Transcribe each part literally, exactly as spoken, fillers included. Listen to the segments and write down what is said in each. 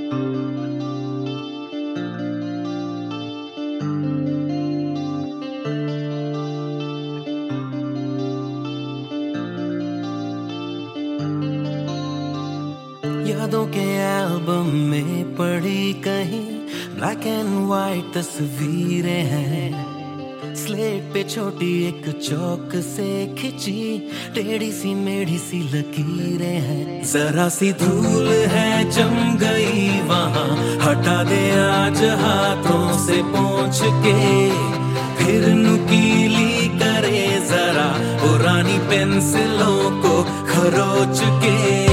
यादों के एल्बम में पड़ी कहीं ब्लैक एंड वाइट तस्वीरें हैं। स्लेट पे छोटी एक चौक से खिंची टेढ़ी सी मेढ़ी सी लकीरें हैं। जरा सी धूल है जम गई वहाँ, हटा दे आज हाथों से पोंछ के, फिर नुकीली करे जरा पुरानी पेंसिलों को खरोच के।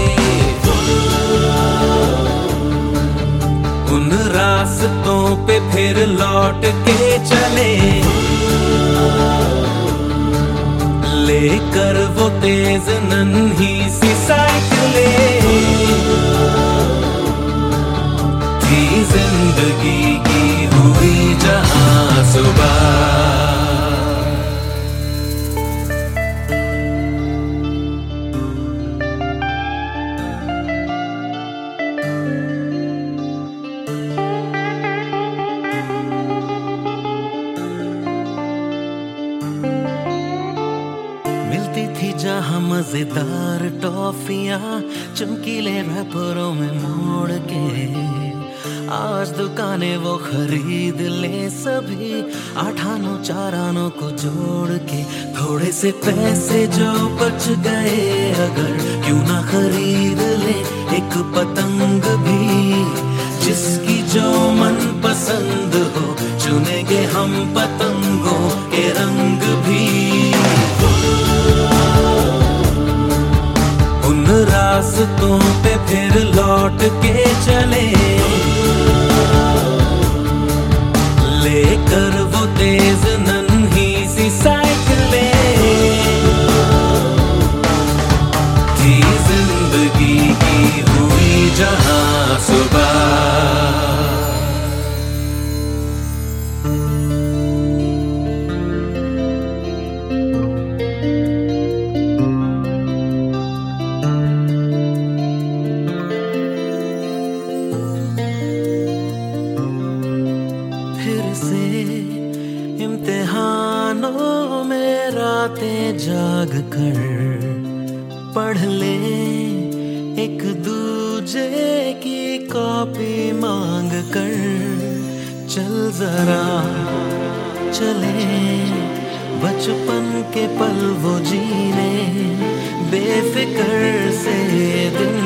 उन रास्तों पे फिर लौट के चले, लेकर वो तेज नन्ही सी साइकिलें। थी जिंदगी की हुई जहां सुबह, मिलती थी जहां मजेदार टॉफियां चमकीले रैपरों में मोड़ के। आज दुकानें वो खरीद ले सभी आठ आनों चार आनों को जोड़ के। थोड़े से पैसे जो बच गए अगर क्यों ना खरीद ले एक पतंग भी, जिसकी जो मन पसंद हो चुनेंगे हम पतंगों के रंग भी। उन रास्तों पे फिर लौट के चले, लेकर वो तेज नन्ही सी साइकिलें। थी जिंदगी की हुई जहां सुबह, इम्तिहानों में रातें जाग कर पढ़ ले एक दूजे की कॉपी मांग कर। चल जरा चले बचपन के पल वो जीने, बेफिक्र से दिन